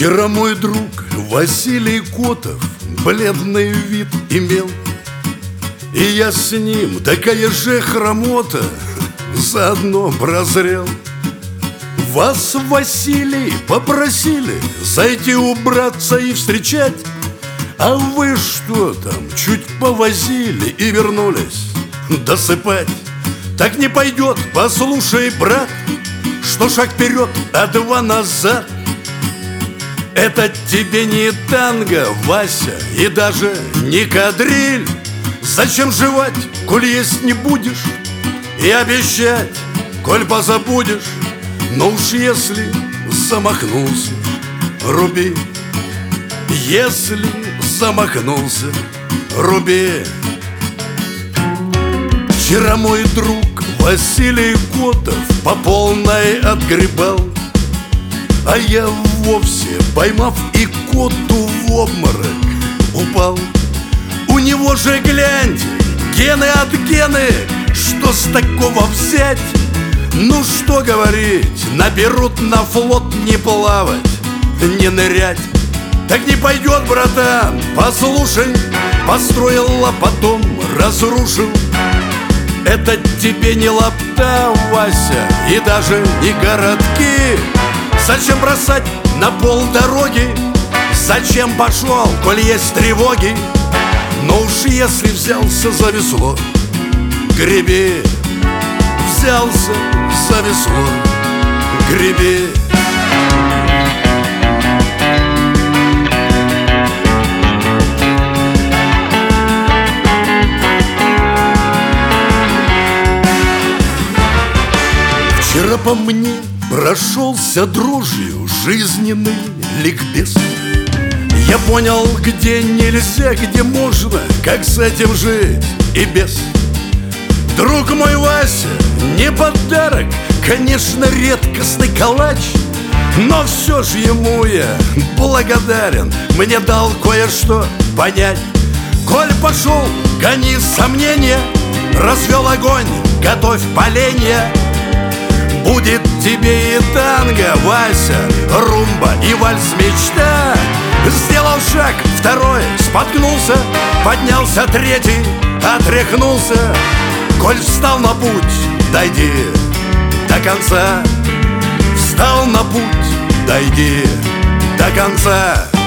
Вчера мой друг Василий Котов бледный вид имел, и я с ним, такая же хромота, заодно прозрел. Вас, Василий, попросили зайти убраться и встречать, а вы что там, чуть повозили и вернулись досыпать. Так не пойдет, послушай, брат, что шаг вперед, а два назад. Это тебе не танго, Вася, и даже не кадриль. Зачем жевать, коль есть не будешь, и обещать, коль позабудешь? Но уж если замахнулся, руби. Если замахнулся, руби. Вчера мой друг Василий Котов по полной отгребал, а я вовсе, поймав и коту, в обморок упал. У него же, гляньте, гены от гены, что с такого взять? Ну что говорить, наберут на флот не плавать, не нырять. Так не пойдет, братан, послушай, построил, а потом разрушил. Это тебе не лапта, Вася, и даже не городки. Зачем бросать на полдороги? Зачем пошел, коль есть тревоги? Но уж если взялся за весло, греби. Взялся за весло, греби. Вчера по мне прошелся дрожью жизненный ликбез. Я понял, где нельзя, где можно, как с этим жить и без. Друг мой Вася, не подарок, конечно, редкостный калач, но все ж ему я благодарен, мне дал кое-что понять. Коль пошел, гони сомнения, развел огонь, готовь поленья. Будет тебе и танго, Вася, румба и вальс-мечта. Сделал шаг, второй, споткнулся, поднялся третий, отряхнулся. Коль встал на путь, дойди до конца. Встал на путь, дойди до конца.